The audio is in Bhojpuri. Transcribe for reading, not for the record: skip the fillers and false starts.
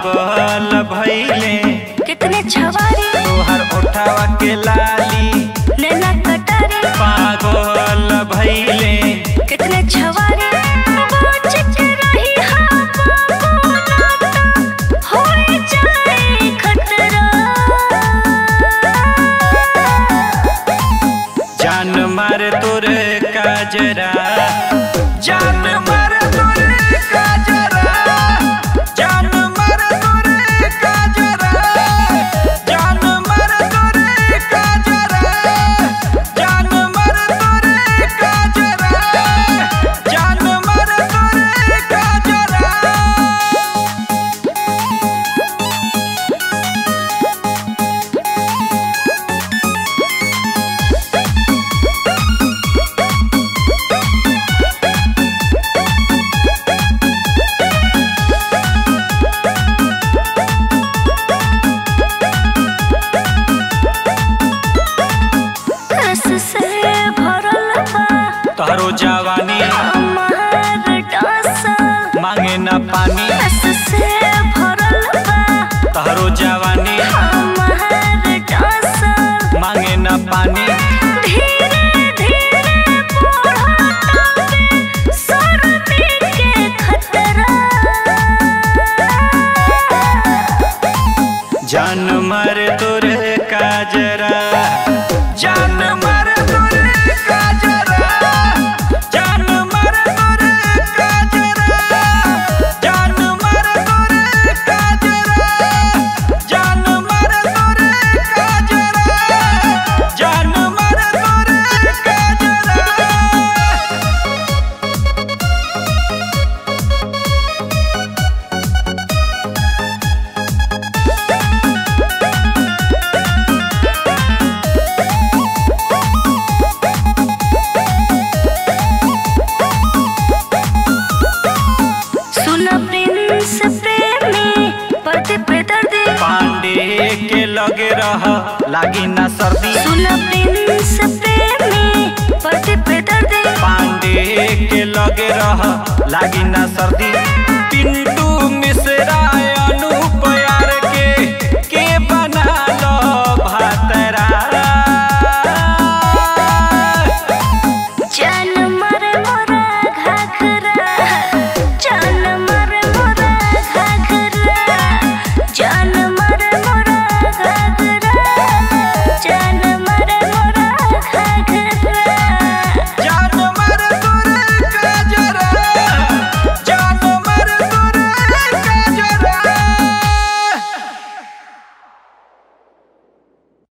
पागल भइले कितने छवारी तोहर ओठावा के लाली नैना कटारी पागल भइले कितने छवारी बाँच के रही हाँ बाबू नाता होए जाए खतरा जान मार तोर काजरा जान मार तोर काजरा जान मार तोर काजरा जान मार तोर काजरा जान मार तोर काजरा जान मार तोर काजरा। रस से भरल बा तोहरो जवानी हमार डासा मांगे न पानी रस से भरल बा तोहरो जवानी हमार डासा मांगे न पानी धीरे धीरे बढ़ता सर्दी के खतरा जान मार तोर काजरा जान मार तोर काजरा जान मार तोर काजरा जान मार तोर काजरा जान मार तोर काजरा जान मार तोर काजरा। सुन प्रिंस प्रेमी पति पे दर्दी पांडे के लगे रह लागी ना सर्दी सुन प्रिंस प्रेमी पति पे दर्दी पांडे के लगे रह लागी ना सर्दी पिंटू मिश्रा